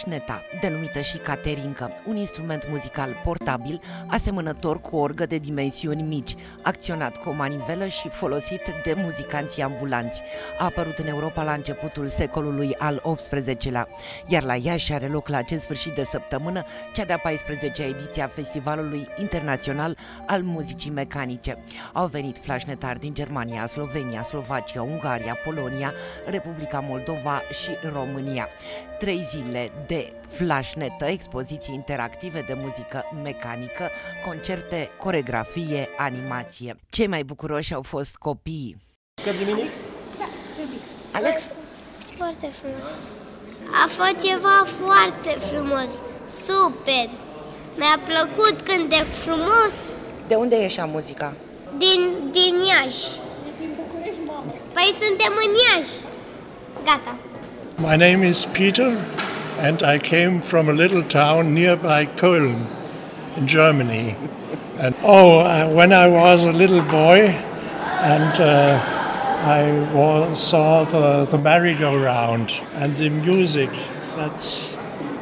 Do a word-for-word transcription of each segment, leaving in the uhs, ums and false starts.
flașneta, denumită și caterincă, un instrument muzical portabil, asemănător cu o orgă de dimensiuni mici, acționat cu o manivelă și folosit de muzicanții ambulanți. A apărut în Europa la începutul secolului al optsprezecelea, iar la Iași are loc la acest sfârșit de săptămână cea de-a paisprezecea ediție a Festivalului Internațional al Muzicii Mecanice. Au venit flașnetari din Germania, Slovenia, Slovacia, Ungaria, Polonia, Republica Moldova și România. Trei zile de flașnetă, expoziții interactive de muzică mecanică, concerte, coregrafie, animație. Cei mai bucuroși au fost copiii. Alex? Da, Alex? Foarte frumos. A fost ceva foarte frumos. Super! Mi-a plăcut cântec frumos. De unde e așa muzica? Din, din Iași. Păi suntem în Iași. Gata. My name is Peter and I came from a little town nearby Köln in Germany. And oh, uh, when I was a little boy and uh, I was, saw the, the merry-go-round and the music, that's...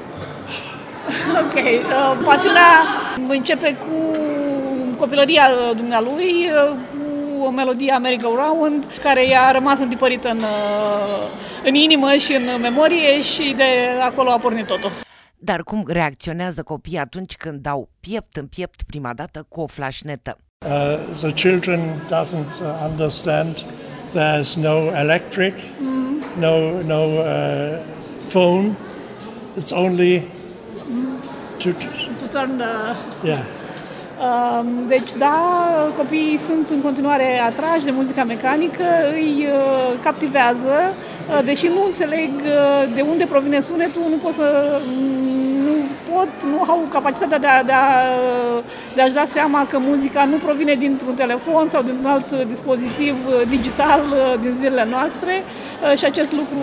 Ok, uh, pasiunea începe cu copilăria dumnealui, cu o melodie a merry-go-round care i-a rămas întipărită în, în inimă și în memorie și de acolo a pornit totul. Dar cum reacționează copiii atunci când dau piept în piept prima dată cu o flașnetă? Uh, the children doesn't uh, understand there's no electric, mm. no, no uh, phone, it's only to, to turn the... Yeah. Deci, da, copiii sunt în continuare atrași de muzica mecanică, îi captivează, deși nu înțeleg de unde provine sunetul, nu pot să... nu pot, nu au capacitatea de, a, de, a, de a-și da seama că muzica nu provine dintr-un telefon sau dintr-un alt dispozitiv digital din zilele noastre și acest lucru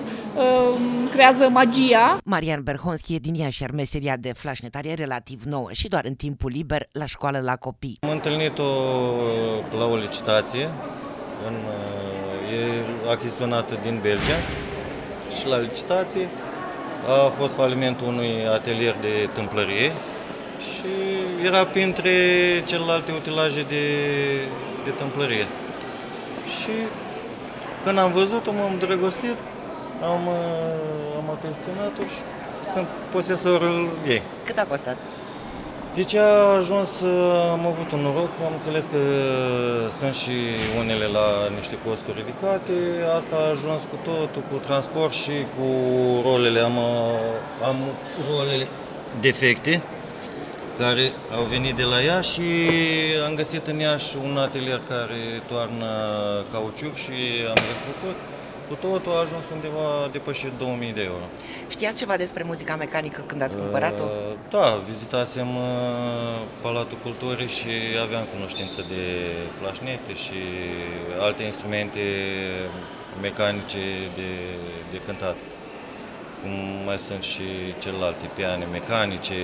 creează magia. Marian Berhonski e din Iași, iar meseria de flașnetar e relativ nouă și doar în timpul liber la școală la copii. Am întâlnit-o la o licitație, în, e achiziționată din Belgia și la licitație a fost falimentul unui atelier de tâmplărie și era printre celelalte utilaje de, de tâmplărie. Și când am văzut-o, m-am îndrăgostit, am, am achiziționat-o și sunt posesorul ei. Cât a costat? Deci a ajuns, am avut un noroc, am înțeles că sunt și unele la niște costuri ridicate, asta a ajuns cu totul, cu transport și cu rolele, am, am rolele defecte care au venit de la ea și am găsit în Iași un atelier care toarnă cauciuc și am refăcut. Cu totul a ajuns undeva depășit două mii de euro. Știați ceva despre muzica mecanică când ați cumpărat-o? Uh, da, vizitasem uh, Palatul Culturii și aveam cunoștință de flașnete și alte instrumente mecanice de, de cântat. Cum mai sunt și celelalte piane mecanice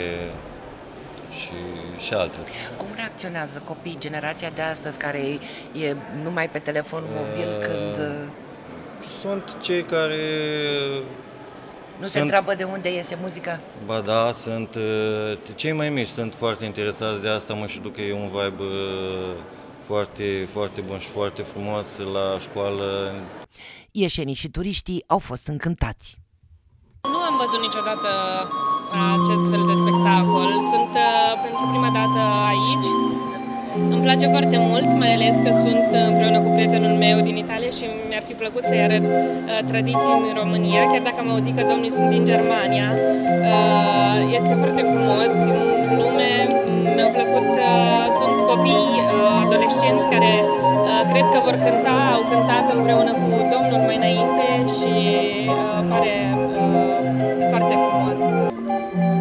și, și altele. Cum reacționează copiii, generația de astăzi care e numai pe telefon mobil uh, când... Sunt cei care... Nu sunt... se întreabă de unde iese muzica? Ba da, sunt cei mai mici, sunt foarte interesați de asta, mă și duc că e un vibe foarte, foarte bun și foarte frumos la școală. Ieșenii și turiștii au fost încântați. Nu am văzut niciodată acest fel de spectacol, sunt pentru prima dată aici. Îmi place foarte mult, mai ales că sunt împreună cu prietenul meu din Italia și mi-ar fi plăcut să-i arăt uh, tradiții în România, chiar dacă am auzit că domnii sunt din Germania. Uh, este foarte frumos, în lume mi-au plăcut, uh, sunt copii, uh, adolescenți care uh, cred că vor cânta, au cântat împreună cu domnul mai înainte și uh, pare uh, foarte frumos.